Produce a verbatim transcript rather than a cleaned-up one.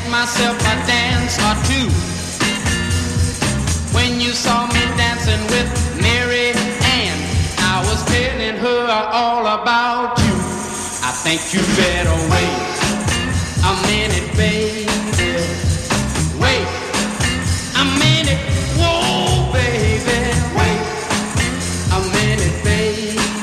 myself a dance or two. When you saw me dancing with Mary Ann, I was telling her all about you. I think you better wait a minute, baby. Wait a minute, whoa, baby. Wait a minute, baby.